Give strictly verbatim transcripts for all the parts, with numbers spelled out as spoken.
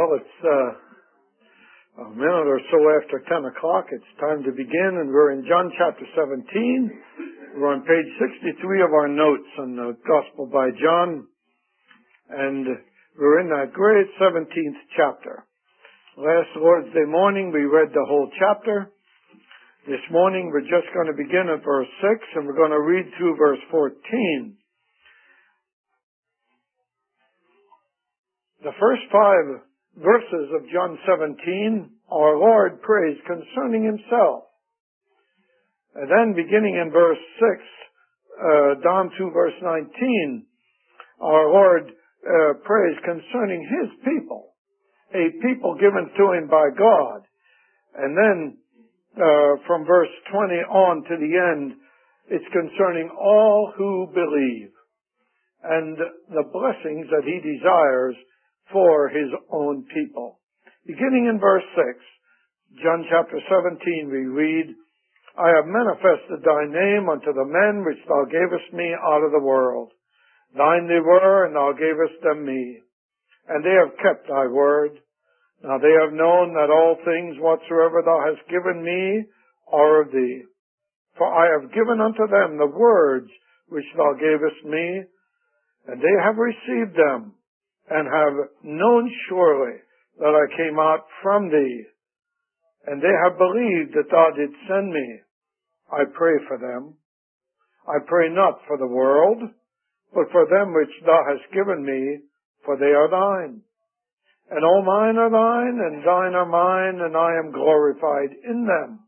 Well, it's uh, a minute or so after ten o'clock. It's time to begin, and we're in John chapter seventeen. We're on page sixty-three of our notes on the Gospel by John, and we're in that great seventeenth chapter. Last Lord's Day morning, we read the whole chapter. This morning, we're just going to begin at verse six, and we're going to read through verse fourteen. The first five verses of John seventeen, our Lord prays concerning himself. And then beginning in verse six, uh, down to verse nineteen, our Lord uh, prays concerning his people, a people given to him by God. And then uh, from verse twenty on to the end, it's concerning all who believe and the blessings that he desires for his own people. Beginning in verse six, John chapter seventeen, we read, I have manifested thy name unto the men which thou gavest me out of the world. Thine they were, and thou gavest them me. And they have kept thy word. Now they have known that all things whatsoever thou hast given me are of thee. For I have given unto them the words which thou gavest me, and they have received them, and have known surely that I came out from thee, and they have believed that thou didst send me. I pray for them. I pray not for the world, but for them which thou hast given me, for they are thine. And all mine are thine, and thine are mine, and I am glorified in them.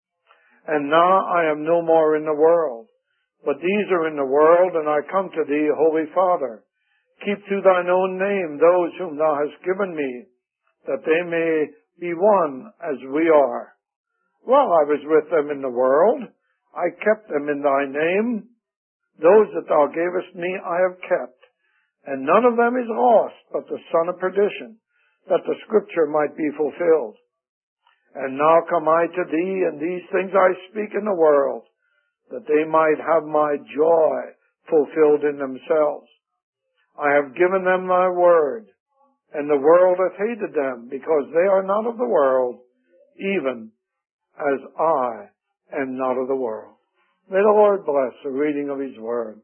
And now I am no more in the world, but these are in the world, and I come to thee, Holy Father. Keep to thine own name those whom thou hast given me, that they may be one as we are. While I was with them in the world, I kept them in thy name. Those that thou gavest me I have kept, and none of them is lost but the son of perdition, that the scripture might be fulfilled. And now come I to thee, and these things I speak in the world, that they might have my joy fulfilled in themselves. I have given them thy word, and the world hath hated them, because they are not of the world, even as I am not of the world. May the Lord bless the reading of his word.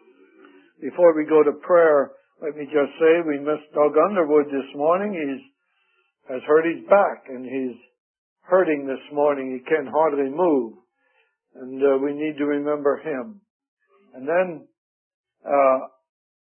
Before we go to prayer, let me just say we missed Doug Underwood this morning. He has hurt his back, and he's hurting this morning. He can hardly move, and uh, we need to remember him. And then uh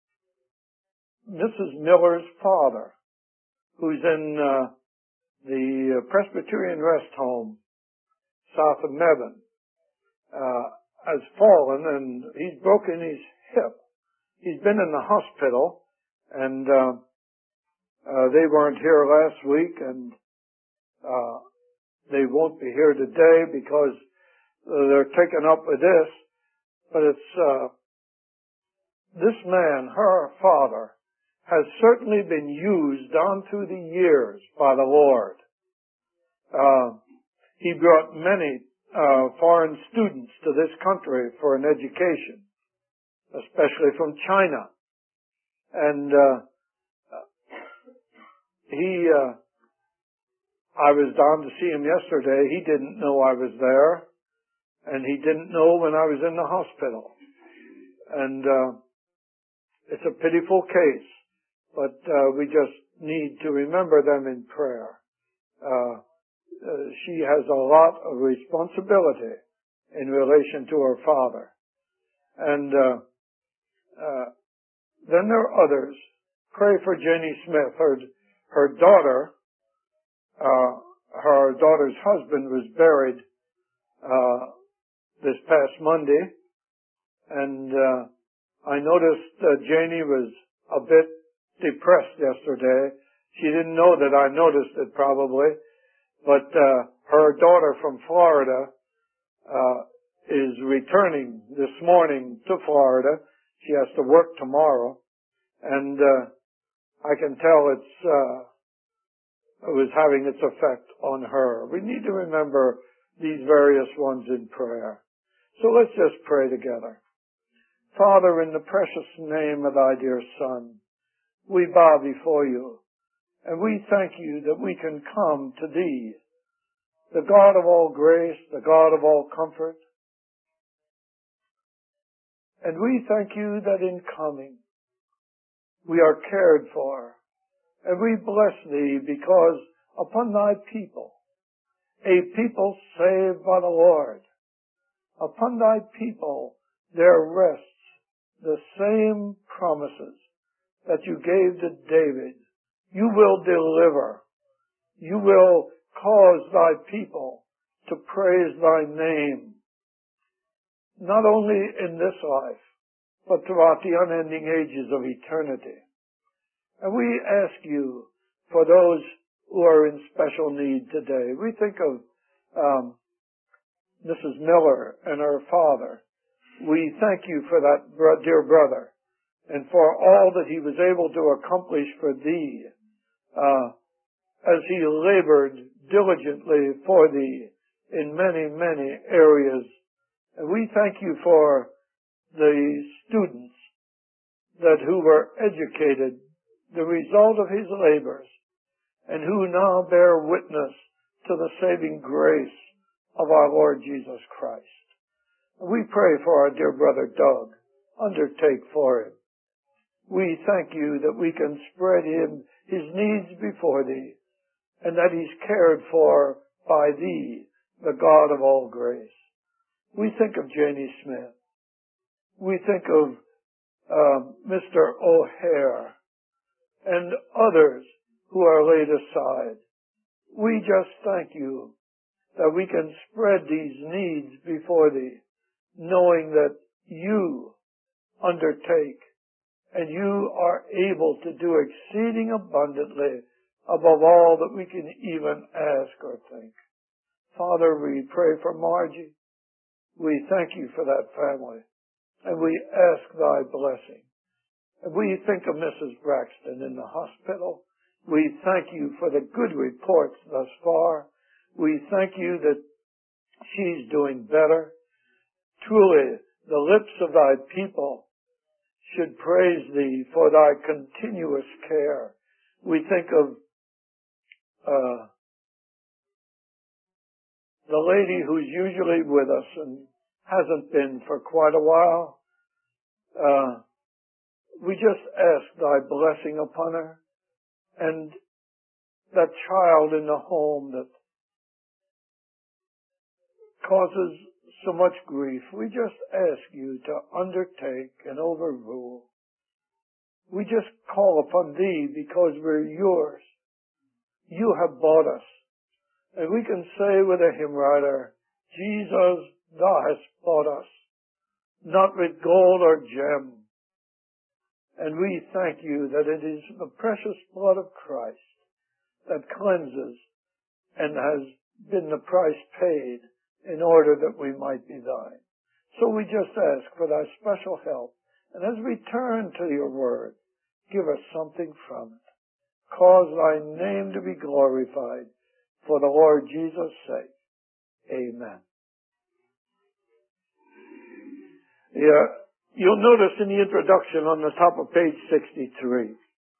Missus Miller's father, who's in uh, the Presbyterian Rest Home south of Mebane, uh, has fallen, and he's broken his hip. He's been in the hospital, and uh, uh, they weren't here last week, and uh, they won't be here today because uh, they're taken up with this. But it's uh, this man, her father, has certainly been used down through the years by the Lord. Uh, he brought many uh, foreign students to this country for an education, especially from China. And uh, he, uh, I was down to see him yesterday. He didn't know I was there, and he didn't know when I was in the hospital. And uh, it's a pitiful case. But uh, we just need to remember them in prayer. Uh, uh, she has a lot of responsibility in relation to her father. And uh, uh, then there are others. Pray for Jenny Smith. Her, her daughter, uh, her daughter's husband was buried uh, this past Monday. And uh, I noticed uh, Janie was a bit depressed yesterday. She didn't know that I noticed it probably, but uh, her daughter from Florida uh, is returning this morning to Florida. She has to work tomorrow, and uh, I can tell it's uh, it was having its effect on her. We need to remember these various ones in prayer. So let's just pray together. Father, in the precious name of thy dear Son, we bow before you, And we thank you that we can come to Thee, the God of all grace, the God of all comfort. And we thank you that in coming, we are cared for. And we bless Thee because upon Thy people, a people saved by the Lord, upon Thy people there rests the same promises that you gave to David. You will deliver. You will cause Thy people to praise Thy name, not only in this life, but throughout the unending ages of eternity. And we ask you for those who are in special need today. We think of um, Missus Miller and her father. We thank you for that bro- dear brother and for all that he was able to accomplish for Thee uh, as he labored diligently for Thee in many, many areas. And we thank you for the students that who were educated, the result of his labors, and who now bear witness to the saving grace of our Lord Jesus Christ. We pray for our dear brother Doug. Undertake for him. We thank you that we can spread him his needs before Thee, and that he's cared for by Thee, the God of all grace. We think of Janie Smith. We think of uh, Mister O'Hare and others who are laid aside. We just thank you that we can spread these needs before Thee, knowing that you undertake and you are able to do exceeding abundantly above all that we can even ask or think. Father, we pray for Margie. We thank you for that family, and we ask Thy blessing. And we think of Missus Braxton in the hospital. We thank you for the good reports thus far. We thank you that she's doing better. Truly, the lips of Thy people should praise Thee for Thy continuous care. We think of uh, the lady who's usually with us and hasn't been for quite a while. Uh, we just ask Thy blessing upon her, and that child in the home that causes so much grief. We just ask you to undertake and overrule. We just call upon Thee because we're yours. You have bought us. And we can say with a hymn writer, Jesus, Thou hast bought us, not with gold or gem. And we thank you that it is the precious blood of Christ that cleanses and has been the price paid in order that we might be Thine. So we just ask for Thy special help. And as we turn to Your word, give us something from it. Cause Thy name to be glorified for the Lord Jesus' sake. Amen. Yeah, you'll notice in the introduction on the top of page sixty-three,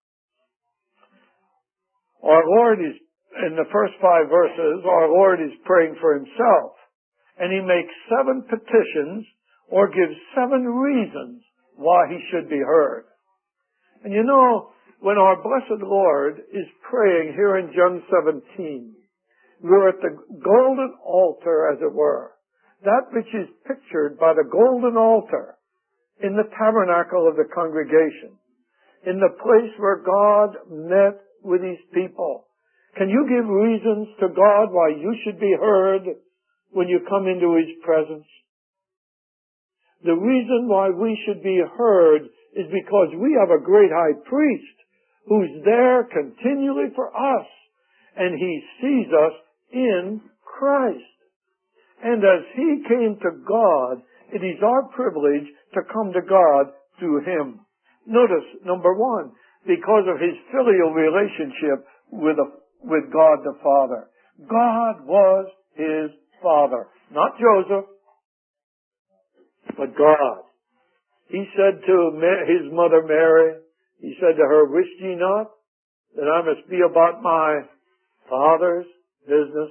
our Lord is, in the first five verses, our Lord is praying for Himself. And He makes seven petitions or gives seven reasons why He should be heard. And you know, when our blessed Lord is praying here in John seventeen, we're at the golden altar, as it were. That which is pictured by the golden altar in the tabernacle of the congregation, in the place where God met with His people. Can you give reasons to God why you should be heard when you come into His presence? The reason why we should be heard is because we have a great high priest who's there continually for us, and He sees us in Christ. And as He came to God, it is our privilege to come to God through Him. Notice, number one, because of His filial relationship with, a, with God the Father. God was His Father. Not Joseph, but God. He said to His mother Mary, He said to her, "Wist ye not that I must be about my Father's business.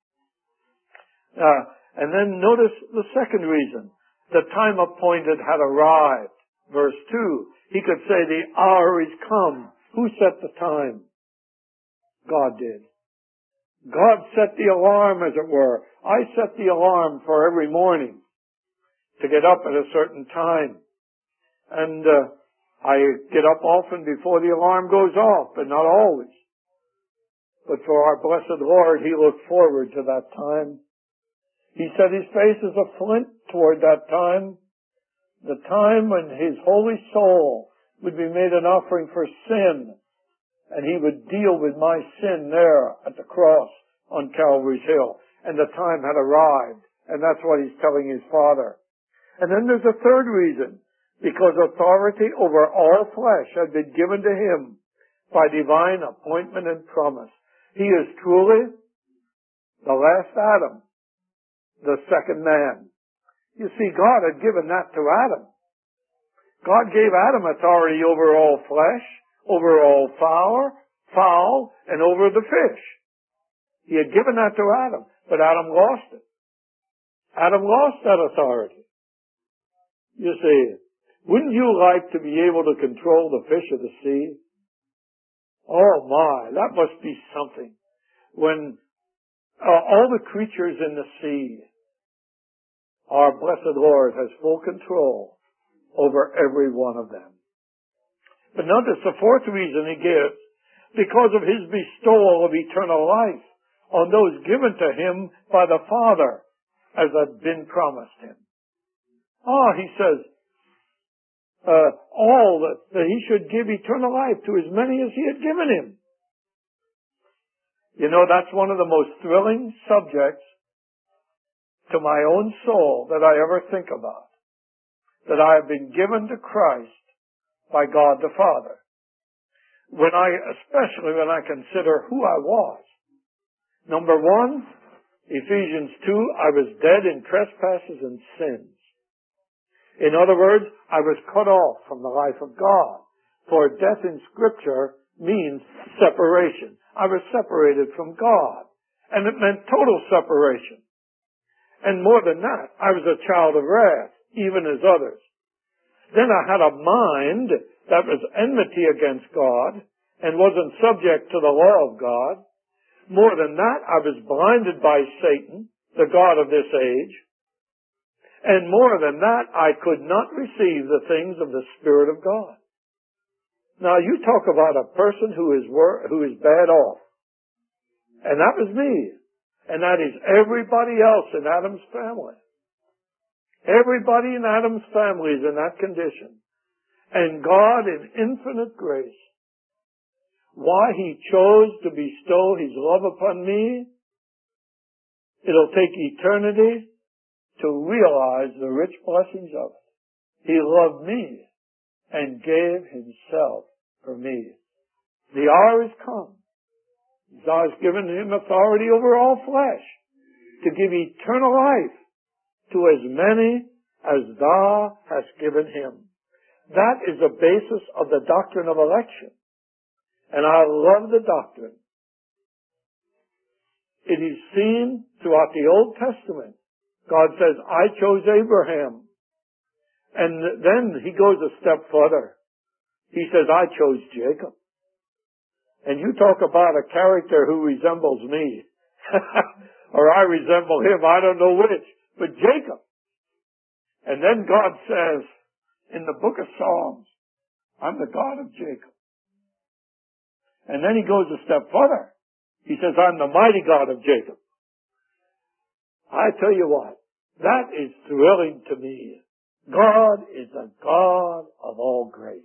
Uh, and then notice the second reason. The time appointed had arrived. Verse two. He could say the hour is come. Who set the time? God did. God set the alarm, as it were. I set the alarm for every morning to get up at a certain time. And uh, I get up often before the alarm goes off, but not always. But for our blessed Lord, He looked forward to that time. He set His face as a flint toward that time, the time when His holy soul would be made an offering for sin, and He would deal with my sin there at the cross on Calvary's Hill. And the time had arrived, and that's what He's telling His Father. And then there's a third reason, because authority over all flesh had been given to Him by divine appointment and promise. He is truly the last Adam, the second man. You see, God had given that to Adam. God gave Adam authority over all flesh, over all fowl, fowl, and over the fish. He had given that to Adam, but Adam lost it. Adam lost that authority. You see, wouldn't you like to be able to control the fish of the sea? Oh my, that must be something. When uh, all the creatures in the sea, our blessed Lord has full control over every one of them. But notice the fourth reason He gives, because of His bestowal of eternal life on those given to Him by the Father, as had been promised Him. Ah, He says, uh, all that, that He should give eternal life to as many as He had given Him. You know, that's one of the most thrilling subjects to my own soul that I ever think about. That I have been given to Christ by God the Father. When I, especially when I consider who I was. Number one, Ephesians two, I was dead in trespasses and sins. In other words, I was cut off from the life of God. For death in Scripture means separation. I was separated from God. And it meant total separation. And more than that, I was a child of wrath, even as others. Then I had a mind that was enmity against God and wasn't subject to the law of God. More than that, I was blinded by Satan, the god of this age. And more than that, I could not receive the things of the Spirit of God. Now, you talk about a person who is wor- who is bad off. And that was me. And that is everybody else in Adam's family. Everybody in Adam's family is in that condition. And God, in infinite grace, why He chose to bestow His love upon me, it'll take eternity to realize the rich blessings of it. He loved me and gave Himself for me. The hour has come. God has given Him authority over all flesh to give eternal life to as many as Thou hast given Him. That is the basis of the doctrine of election. And I love the doctrine. It is seen throughout the Old Testament. God says, I chose Abraham. And then He goes a step further. He says, I chose Jacob. And you talk about a character who resembles me. Or I resemble him, I don't know which. But Jacob. And then God says, in the book of Psalms, I'm the God of Jacob. And then He goes a step further. He says, I'm the mighty God of Jacob. I tell you what, that is thrilling to me. God is a God of all grace.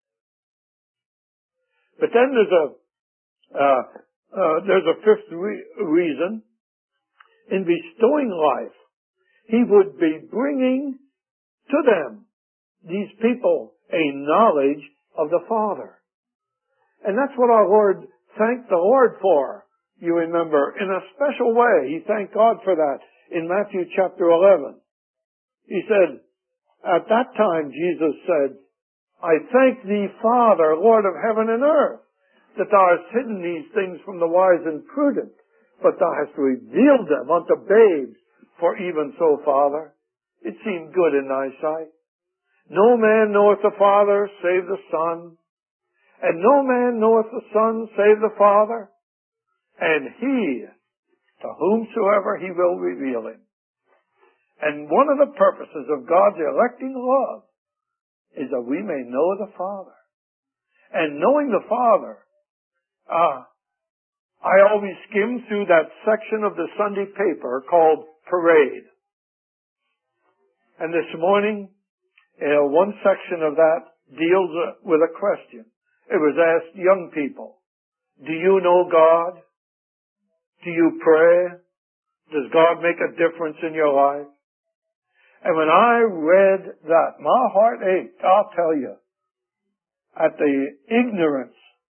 But then there's a uh, uh, there's a fifth re- reason. In bestowing life, He would be bringing to them, these people, a knowledge of the Father. And that's what our Lord thanked the Lord for. You remember, in a special way, He thanked God for that in Matthew chapter eleven. He said, at that time, Jesus said, I thank Thee, Father, Lord of heaven and earth, that thou hast hidden these things from the wise and prudent, but thou hast revealed them unto babes. For even so, Father, it seemed good in thy sight. No man knoweth the Father save the Son, and no man knoweth the Son save the Father, and he to whomsoever he will reveal him. And one of the purposes of God's electing love is that we may know the Father. And knowing the Father, uh, I always skim through that section of the Sunday paper called Parade. And this morning, uh, one section of that deals uh, with a question. It was asked, young people, do you know God? Do you pray? Does God make a difference in your life? And when I read that, my heart ached, I'll tell you, at the ignorance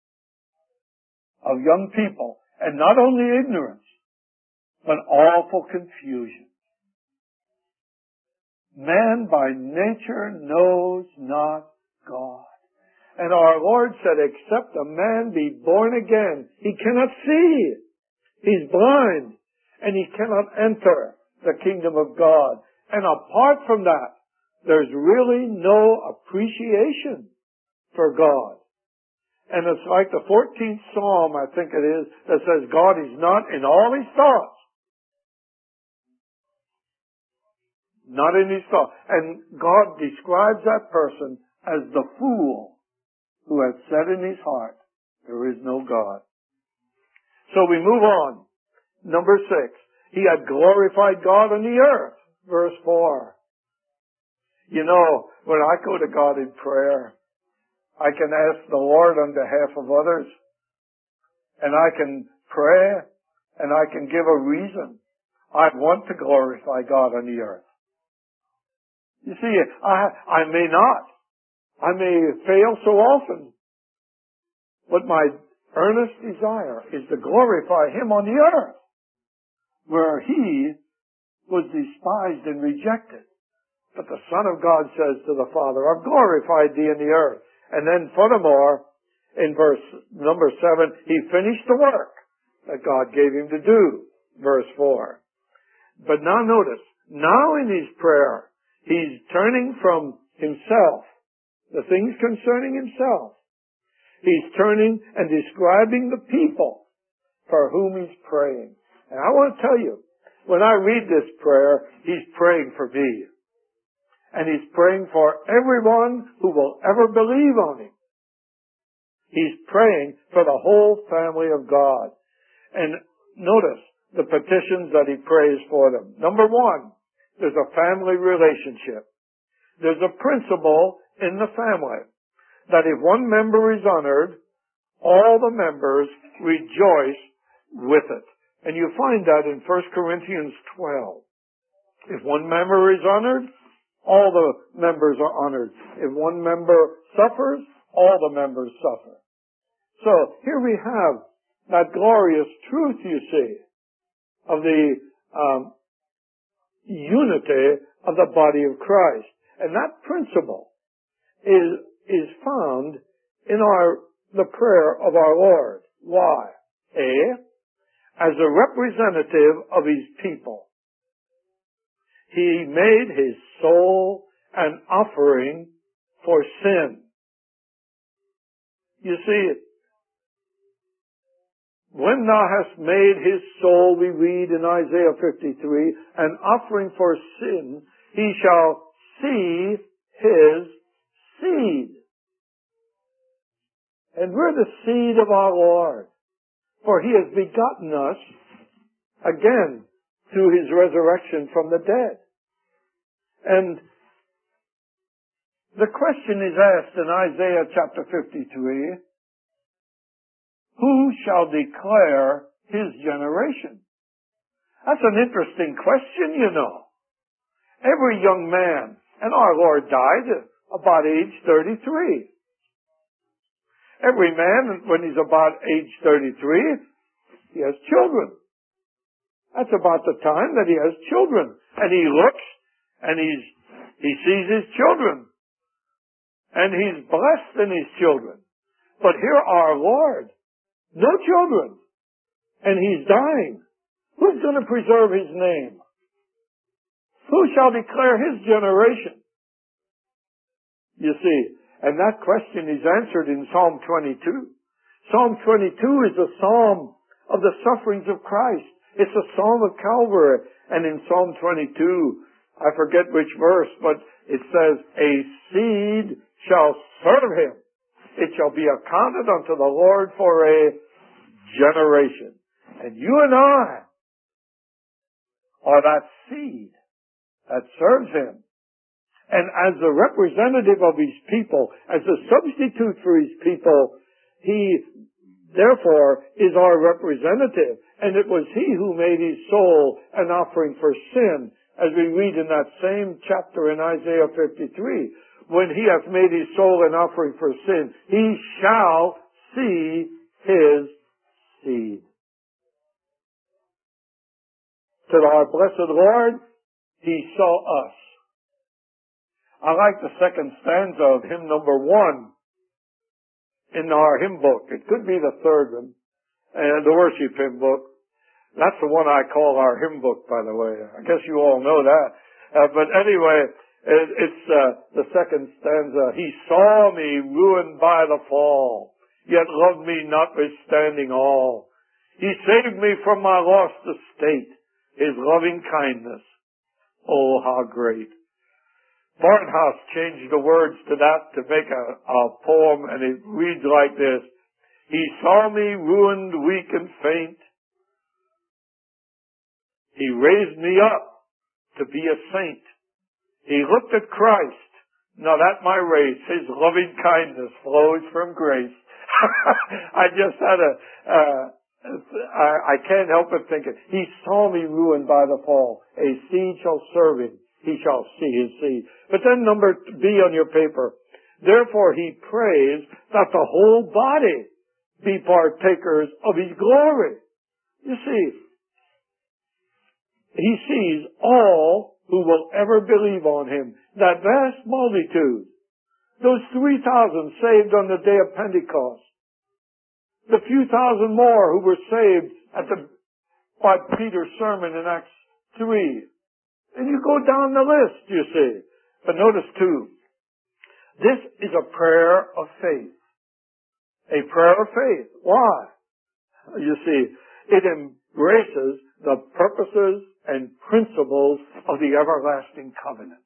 of young people. And not only ignorance, but awful confusion. Man by nature knows not God. And our Lord said, except a man be born again, he cannot see. He's blind, and he cannot enter the kingdom of God. And apart from that, there's really no appreciation for God. And it's like the fourteenth Psalm, I think it is, that says God is not in all his thoughts. Not in his thoughts. And God describes that person as the fool who has said in his heart, there is no God. So we move on. Number six. He had glorified God on the earth. Verse four. You know, when I go to God in prayer, I can ask the Lord on behalf of others, and I can pray, and I can give a reason. I want to glorify God on the earth. You see, I, I may not. I may fail so often. But my earnest desire is to glorify Him on the earth, where He was despised and rejected. But the Son of God says to the Father, I've glorified Thee in the earth. And then furthermore, in verse number seven, He finished the work that God gave Him to do. Verse four. But now notice, now in His prayer, He's turning from Himself, the things concerning Himself. He's turning and describing the people for whom He's praying. And I want to tell you, when I read this prayer, He's praying for me. And He's praying for everyone who will ever believe on Him. He's praying for the whole family of God. And notice the petitions that He prays for them. Number one, there's a family relationship. There's a principle in the family that if one member is honored, all the members rejoice with it. And you find that in First Corinthians twelve. If one member is honored, all the members are honored. If one member suffers, all the members suffer. So here we have that glorious truth, you see, of the um, unity of the body of Christ. And that principle is is found in our the prayer of our Lord. Why? A, as a representative of His people, He made His soul an offering for sin. You see, when thou hast made His soul, we read in Isaiah fifty-three, an offering for sin, He shall see His seed. And we're the seed of our Lord, for He has begotten us again through His resurrection from the dead. And the question is asked in Isaiah chapter fifty-three, who shall declare His generation? That's an interesting question, you know. Every young man, and our Lord died about age thirty-three. Every man, when he's about age thirty-three, he has children. That's about the time that he has children. And he looks, and he's, he sees his children. And he's blessed in his children. But here our Lord no children, and he's dying. Who's going to preserve his name? Who shall declare his generation? You see, and that question is answered in Psalm twenty-two. Psalm twenty-two is a psalm of the sufferings of Christ. It's a psalm of Calvary. And in Psalm twenty-two, I forget which verse, but it says, a seed shall serve him. It shall be accounted unto the Lord for a generation. And you and I are that seed that serves him. And as a representative of his people, as a substitute for his people, he therefore is our representative. And it was he who made his soul an offering for sin, as we read in that same chapter in Isaiah fifty-three. When he hath made his soul an offering for sin, he shall see his seed. To our blessed Lord, he saw us. I like the second stanza of hymn number one in our hymn book. It could be the third one, uh, the worship hymn book. That's the one I call our hymn book, by the way. I guess you all know that. Uh, but anyway, it, it's uh, the second stanza. He saw me ruined by the fall, yet loved me notwithstanding all. He saved me from my lost estate, his loving kindness. Oh, how great. Barnhouse changed the words to that to make a, a poem, and it reads like this. He saw me ruined, weak, and faint. He raised me up to be a saint. He looked at Christ. Now that my race, his loving kindness flows from grace. I just had a, uh, I, I can't help but thinking, he saw me ruined by the fall. A seed shall serve him. He shall see his seed. But then number B on your paper. Therefore he prays that the whole body be partakers of his glory. You see, he sees all who will ever believe on him. That vast multitude. Those three thousand saved on the day of Pentecost. The few thousand more who were saved at the, by Peter's sermon in Acts three. And you go down the list, you see. But notice too, this is a prayer of faith. A prayer of faith. Why? You see, it embraces the purposes and principles of the everlasting covenant.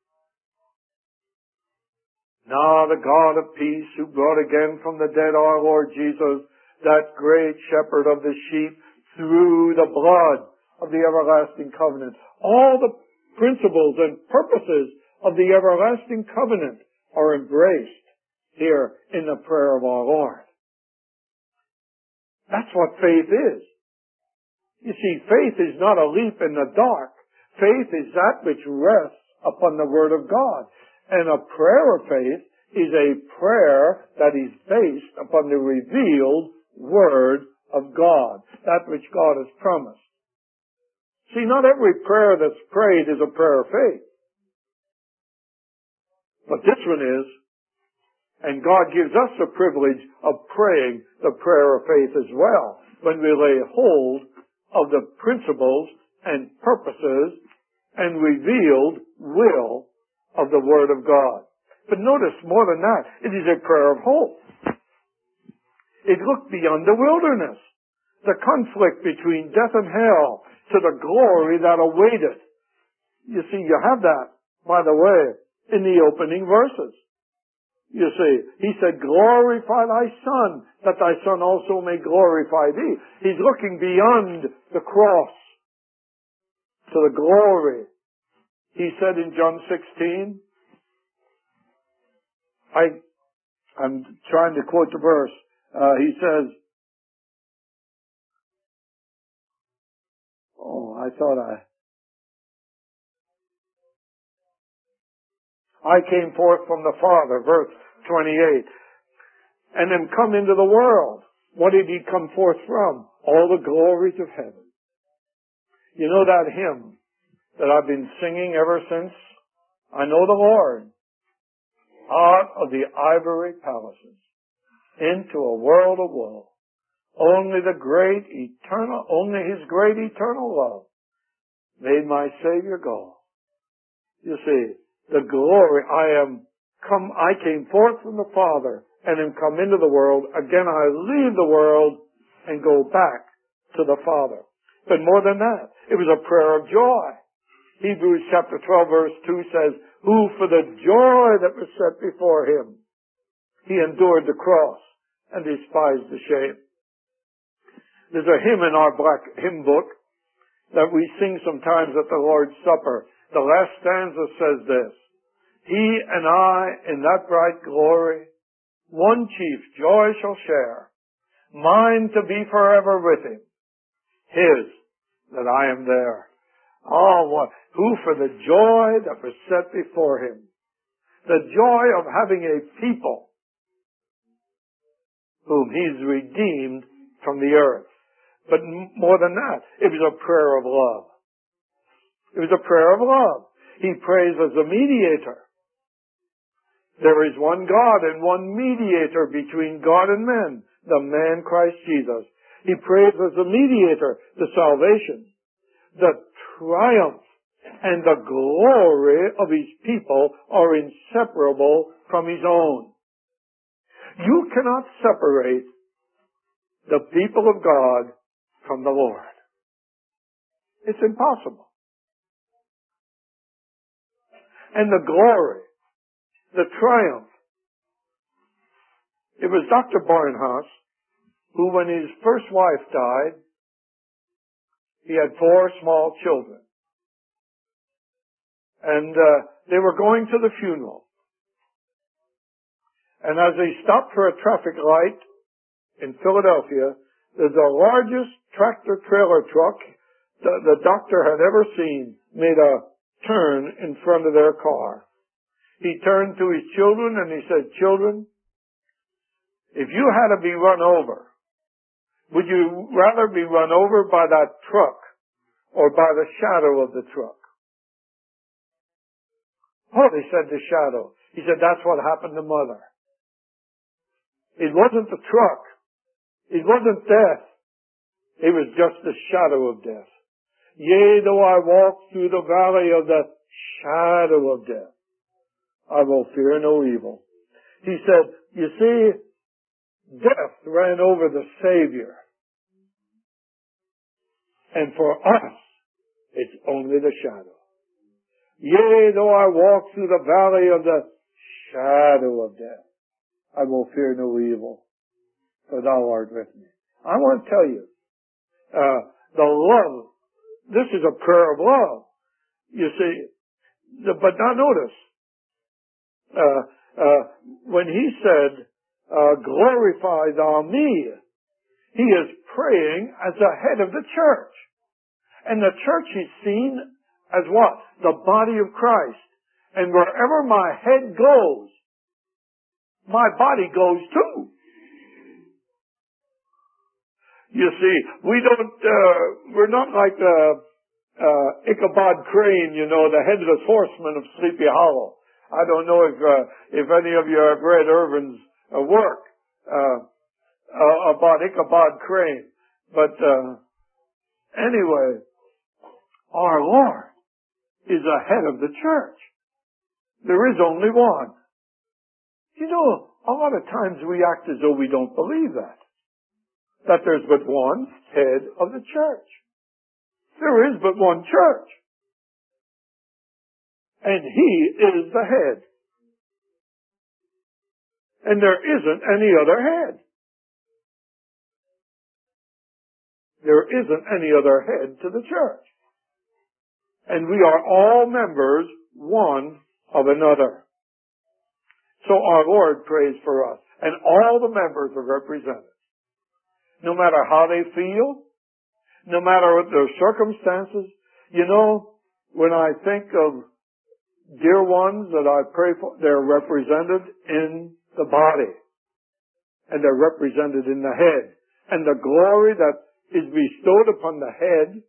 Now the God of peace, who brought again from the dead our Lord Jesus, that great shepherd of the sheep, through the blood of the everlasting covenant. All the principles and purposes of the everlasting covenant are embraced here in the prayer of our Lord. That's what faith is. You see, faith is not a leap in the dark. Faith is that which rests upon the Word of God. And a prayer of faith is a prayer that is based upon the revealed Word of God, that which God has promised. See, not every prayer that's prayed is a prayer of faith. But this one is. And God gives us the privilege of praying the prayer of faith as well, when we lay hold of the principles and purposes and revealed will of the Word of God. But notice, more than that, it is a prayer of hope. It looked beyond the wilderness, the conflict between death and hell, to the glory that awaited. You see, you have that, by the way, in the opening verses. You see, he said, glorify thy Son, that thy Son also may glorify thee. He's looking beyond the cross to the glory. He said in John sixteen, I, I'm trying to quote the verse, uh, he says, oh, I thought I, I came forth from the Father, verse twenty-eight, and am come into the world. What did he come forth from? All the glories of heaven. You know that hymn that I've been singing ever since I know the Lord? Out of the ivory palaces, into a world of woe, Only the great eternal, only His great eternal love made my Savior go. You see, the glory, I am come, I came forth from the Father and am come into the world. Again I leave the world and go back to the Father. But more than that, it was a prayer of joy. Hebrews chapter twelve verse two says, who for the joy that was set before Him, He endured the cross and despised the shame. There's a hymn in our black hymn book that we sing sometimes at the Lord's Supper. The last stanza says this, He and I in that bright glory, one chief joy shall share, mine to be forever with Him, His that I am there. Oh, what, who for the joy that was set before Him, the joy of having a people whom He's redeemed from the earth. But more than that, it was a prayer of love. It was a prayer of love. He prays as a mediator. There is one God and one mediator between God and men, the man Christ Jesus. He prays as a mediator, the salvation, the triumph, and the glory of His people are inseparable from His own. You cannot separate the people of God from the Lord. It's impossible. And the glory, the triumph. It was Doctor Barnhouse who, when his first wife died, he had four small children. And uh, they were going to the funeral. And as they stopped for a traffic light in Philadelphia, the, the largest tractor trailer truck the, the doctor had ever seen made a turn in front of their car. He turned to his children and he said, children, if you had to be run over, would you rather be run over by that truck or by the shadow of the truck? Oh, they said the shadow. He said, that's what happened to Mother. It wasn't the truck. It wasn't death. It was just the shadow of death. Yea, though I walk through the valley of the shadow of death, I will fear no evil. He said, you see, death ran over the Savior. And for us, it's only the shadow. Yea, though I walk through the valley of the shadow of death, I will fear no evil, for thou art with me. I want to tell you, uh, the love, this is a prayer of love. You see, the, but now notice, uh, uh, when he said, uh, glorify thou me, he is praying as the head of the church. And the church is seen as what? The body of Christ. And wherever my head goes, my body goes too. You see, we don't, uh, we're not like the, uh, Ichabod Crane, you know, the headless horseman of Sleepy Hollow. I don't know if, uh, if any of you have read Irvin's uh, work, uh, uh, about Ichabod Crane. But, uh, anyway, our Lord is the head of the church. There is only one. You know, a lot of times we act as though we don't believe that. That there's but one head of the church. There is but one church. And He is the head. And there isn't any other head. There isn't any other head to the church. And we are all members one of another. So our Lord prays for us. And all the members are represented. No matter how they feel, no matter what their circumstances. You know, when I think of dear ones that I pray for, they're represented in the body. And they're represented in the head. And the glory that is bestowed upon the head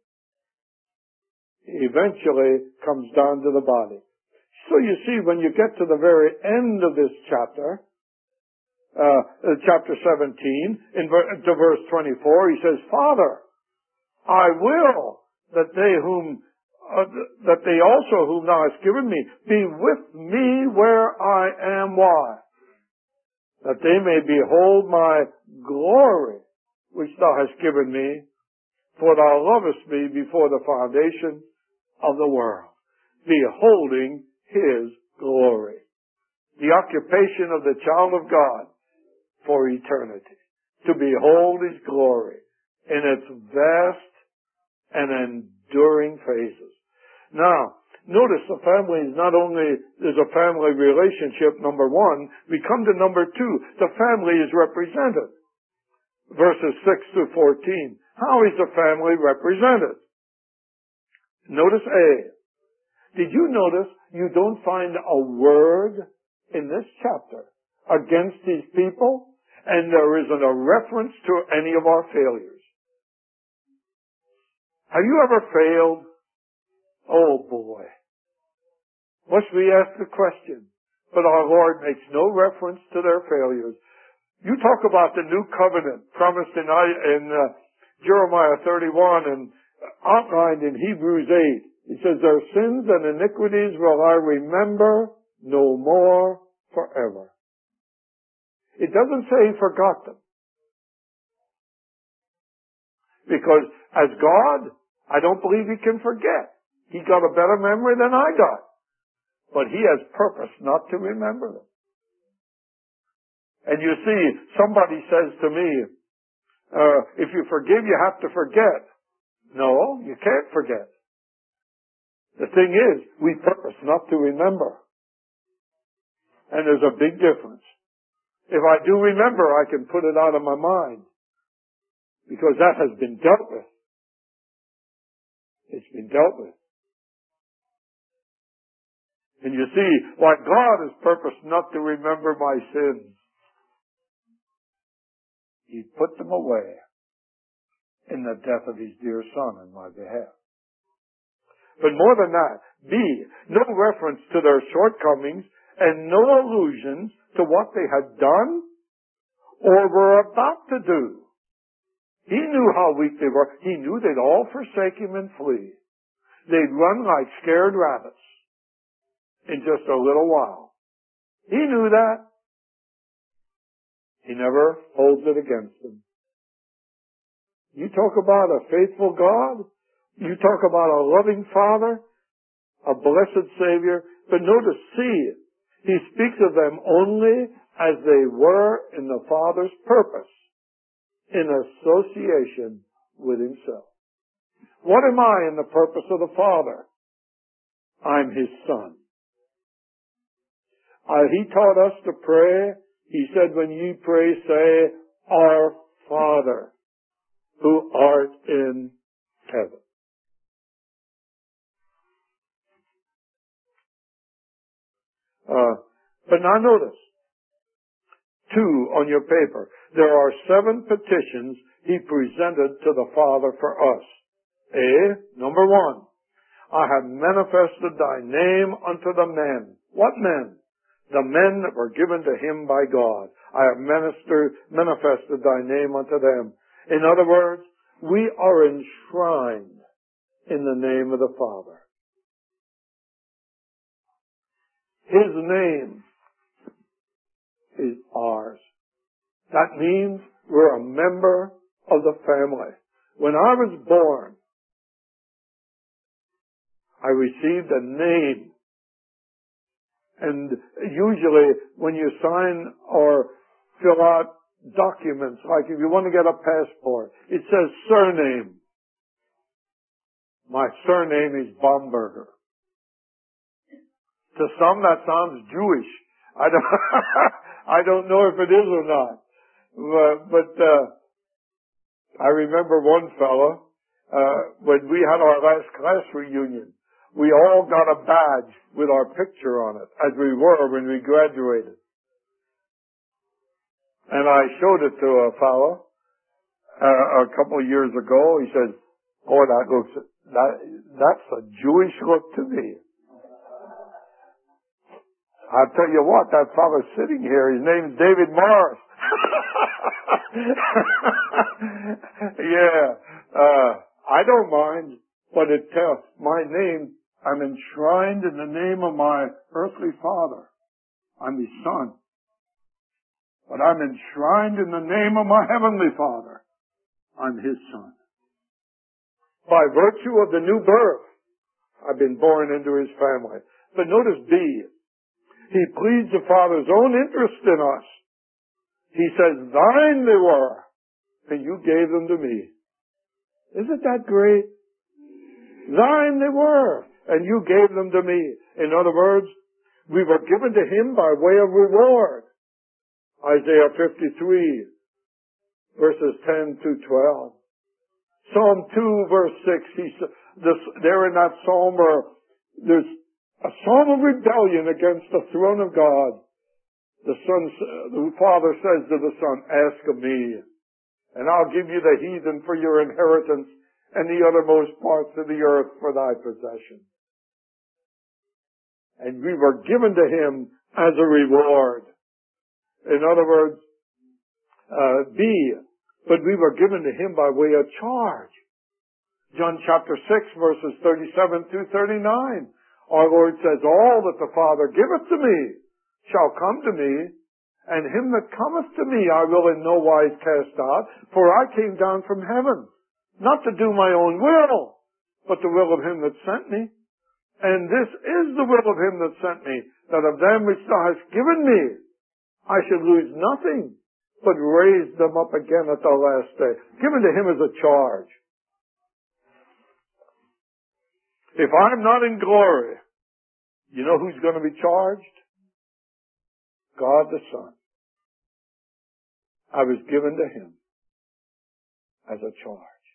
eventually comes down to the body. So you see, when you get to the very end of this chapter, uh, chapter seventeen, in ver- to verse twenty-four, he says, Father, I will that they whom, uh, that they also whom thou hast given me be with me where I am. Why? That they may behold my glory, which thou hast given me, for thou lovest me before the foundation of the world, beholding his glory. The occupation of the child of God for eternity, to behold his glory in its vast and enduring phases. Now, notice the family is not only, there's a family relationship, number one, we come to number two, the family is represented. Verses six to fourteen. How is the family represented? Notice A. Did you notice you don't find a word in this chapter against these people, and there isn't a reference to any of our failures? Have you ever failed? Oh boy. Must we ask the question? But our Lord makes no reference to their failures. You talk about the new covenant promised in, in uh, Jeremiah thirty-one and outlined in Hebrews eight. It says, their sins and iniquities will I remember no more forever. It doesn't say he forgot them. Because as God, I don't believe he can forget. He got a better memory than I got. But he has purpose not to remember them. And you see, somebody says to me, uh, if you forgive, you have to forget. No, you can't forget. The thing is, we purpose not to remember. And there's a big difference. If I do remember, I can put it out of my mind. Because that has been dealt with. It's been dealt with. And you see, why God has purposed not to remember my sins. He put them away in the death of his dear Son on my behalf. But more than that, B, no reference to their shortcomings and no allusions to what they had done or were about to do. He knew how weak they were. He knew they'd all forsake him and flee. They'd run like scared rabbits in just a little while. He knew that. He never holds it against them. You talk about a faithful God. You talk about a loving Father, a blessed Savior. But notice, see, he speaks of them only as they were in the Father's purpose, in association with himself. What am I in the purpose of the Father? I'm his Son. Uh, he taught us to pray. He said, when ye pray, say, Our Father, who art in heaven. Uh, but now notice, two on your paper. There are seven petitions he presented to the Father for us. A, number one, I have manifested thy name unto the men. What men? The men that were given to him by God. I have ministered, manifested thy name unto them. In other words, we are enshrined in the name of the Father. His name is ours. That means we're a member of the family. When I was born, I received a name. And usually when you sign or fill out documents, like if you want to get a passport, it says surname. My surname is Baumberger. To some that sounds Jewish. I don't, I don't know if it is or not. But, but uh, I remember one fellow, uh, when we had our last class reunion, we all got a badge with our picture on it, as we were when we graduated. And I showed it to a fellow uh, a couple of years ago. He said, "Oh, that looks that that's a Jewish look to me." I'll tell you what, that fellow's sitting here, his name's David Morris. yeah, uh, I don't mind, but it tells my name, I'm enshrined in the name of my earthly father. I'm his son. But I'm enshrined in the name of my heavenly Father. I'm his son. By virtue of the new birth, I've been born into his family. But notice B. He pleads the Father's own interest in us. He says, thine they were, and you gave them to me. Isn't that great? Thine they were, and you gave them to me. In other words, we were given to him by way of reward. Isaiah fifty-three, verses ten through twelve. Psalm two, verse six. He, this, there in that psalm, are, there's a psalm of rebellion against the throne of God. The son, the father says to the son, ask of me, and I'll give you the heathen for your inheritance, and the uttermost parts of the earth for thy possession. And we were given to him as a reward. In other words, uh, B, but we were given to him by way of charge. John chapter six, verses thirty-seven through thirty-nine. Our Lord says, all that the Father giveth to me shall come to me, and him that cometh to me I will in no wise cast out, for I came down from heaven, not to do my own will, but the will of him that sent me. And this is the will of him that sent me, that of them which thou hast given me, I should lose nothing, but raise them up again at the last day. Given to him as a charge. If I'm not in glory, you know who's going to be charged? God the Son. I was given to him as a charge.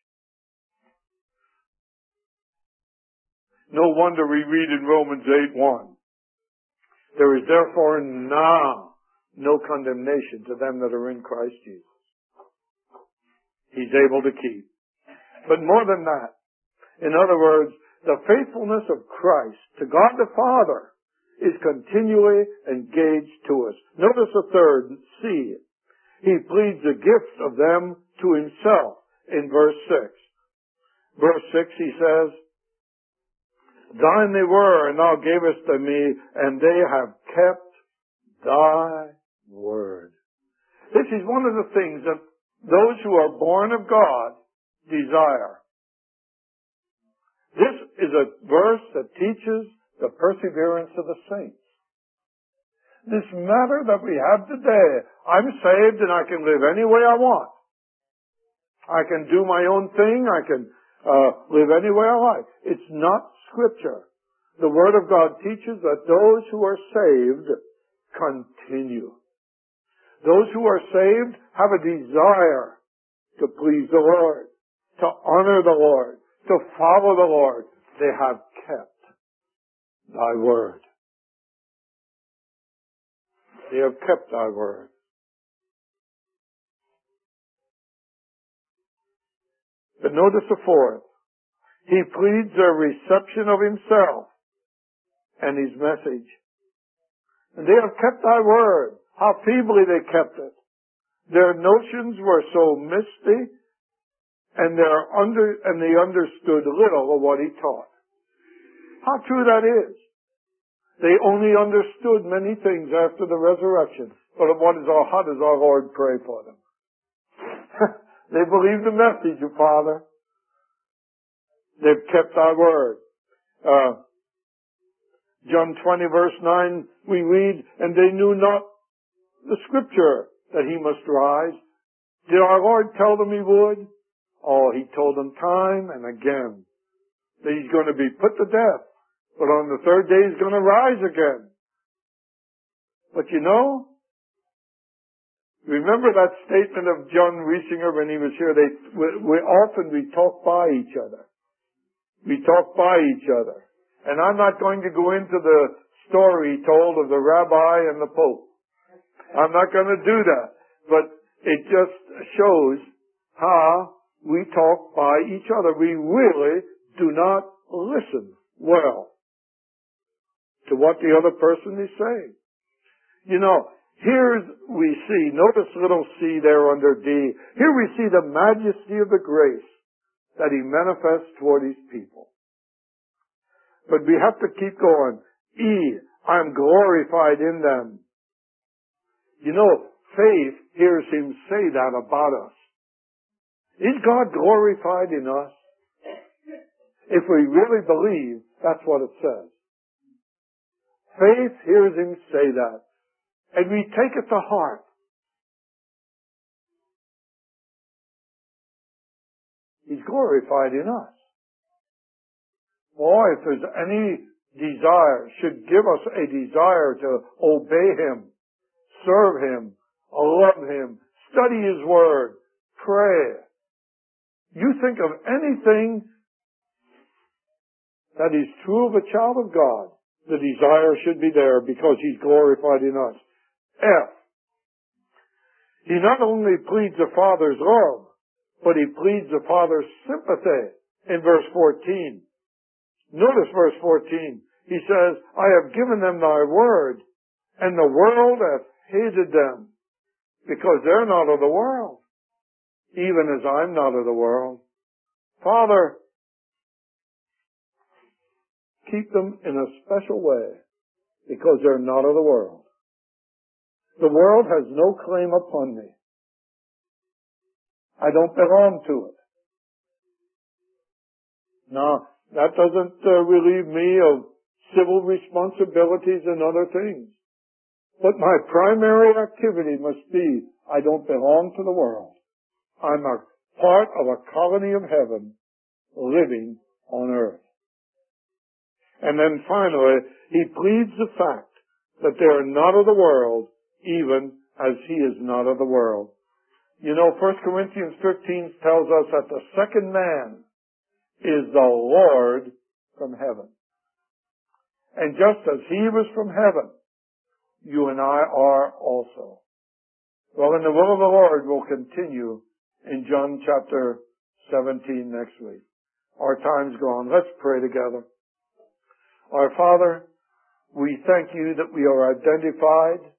No wonder we read in Romans eight one, there is therefore now no condemnation to them that are in Christ Jesus. He's able to keep. But more than that, in other words, the faithfulness of Christ to God the Father is continually engaged to us. Notice the third, C. He pleads the gifts of them to himself in verse six. Verse six, he says, thine they were, and thou gavest them me, and they have kept thy word. This is one of the things that those who are born of God desire. This is a verse that teaches the perseverance of the saints. This matter that we have today, I'm saved and I can live any way I want. I can do my own thing. I can uh, live any way I like. It's not Scripture. The Word of God teaches that those who are saved continue. Those who are saved have a desire to please the Lord, to honor the Lord, to follow the Lord. They have kept thy word. They have kept thy word. But notice the fourth. He pleads their reception of himself and his message. And they have kept thy word. How feebly they kept it. Their notions were so misty, and, under, and they understood little of what he taught. How true that is. They only understood many things after the resurrection. But what is our, how does our Lord pray for them? They believed the message of Father. They've kept our word. Uh, John twenty verse nine, we read, and they knew not the Scripture that he must rise. Did our Lord tell them he would? Oh, he told them time and again that he's going to be put to death, but on the third day he's going to rise again. But you know, remember that statement of John Riesinger when he was here? They, we, we often we talk by each other. We talk by each other. And I'm not going to go into the story told of the rabbi and the Pope. I'm not going to do that. But it just shows how we talk by each other. We really do not listen well to what the other person is saying. You know, here we see, notice little c there under D, here we see the majesty of the grace that he manifests toward his people. But we have to keep going. E, I'm glorified in them. You know, faith hears him say that about us. Is God glorified in us? If we really believe, that's what it says. Faith hears him say that. And we take it to heart. He's glorified in us. Boy, if there's any desire, should give us a desire to obey him, serve him, love him, study his word, pray. You think of anything that is true of a child of God, the desire should be there because he's glorified in us. F. He not only pleads the Father's love, but he pleads the Father's sympathy in verse fourteen. Notice verse fourteen. He says, I have given them thy word, and the world hath hated them, because they're not of the world, even as I'm not of the world. Father, keep them in a special way, because they're not of the world. The world has no claim upon me. I don't belong to it. Now, that doesn't uh, relieve me of civil responsibilities and other things. But my primary activity must be, I don't belong to the world. I'm a part of a colony of heaven living on earth. And then finally, he pleads the fact that they are not of the world, even as he is not of the world. You know, First Corinthians fifteen tells us that the second man is the Lord from heaven. And just as he was from heaven, you and I are also. Well, in the will of the Lord, we'll continue in John chapter seventeen next week. Our time's gone. Let's pray together. Our Father, we thank you that we are identified